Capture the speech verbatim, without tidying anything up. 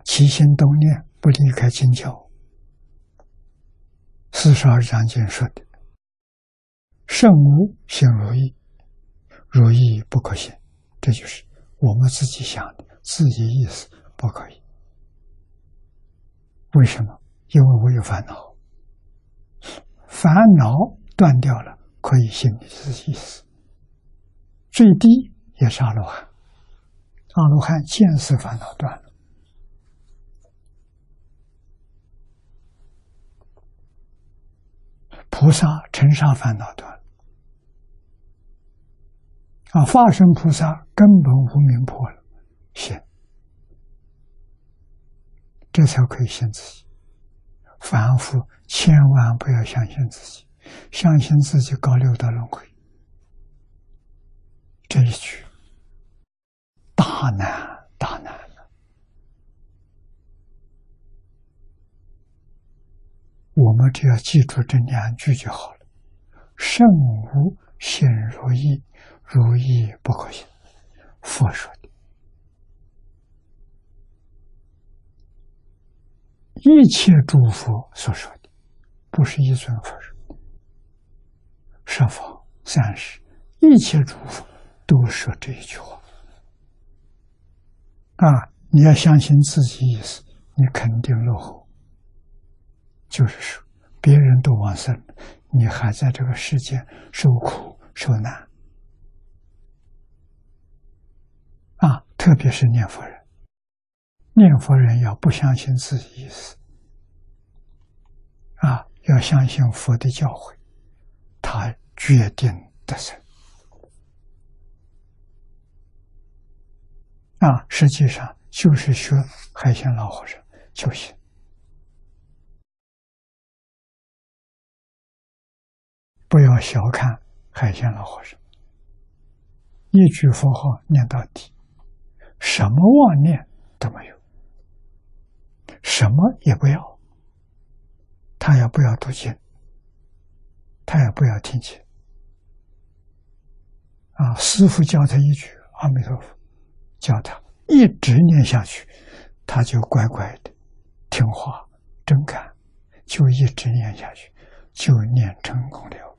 起心动念不离开经教。四十二章经说的，圣无性如意，如意不可行，这就是我们自己想的，自己意思不可以。为什么？因为我有烦恼，烦恼断掉了，可以信你自己意思。最低也是阿罗汉，阿罗汉见思烦恼断了。菩萨尘沙烦恼断了，啊，化身菩萨根本无明破了，信，这才可以信自己。凡夫千万不要相信自己，相信自己搞六道轮回，这一句大难大难了。我们只要记住这两句就好了。圣无性如意，如意不可行，佛说的。一切诸佛所说的，不是一尊佛说的。十方三世一切诸佛都说这一句话啊！你要相信自己意思，你肯定落后。就是说，别人都往生了，你还在这个世间受苦受难啊！特别是念佛人，念佛人要不相信自己意思啊，要相信佛的教诲，他决定得生啊！实际上就是学海鲜老和尚就行。不要小看海鲜老和尚，一句佛号念到底，什么妄念都没有，什么也不要，他也不要读经，他也不要听经啊！师父教他一句阿弥陀佛，教他一直念下去，他就乖乖的听话真干，就一直念下去，就念成功了。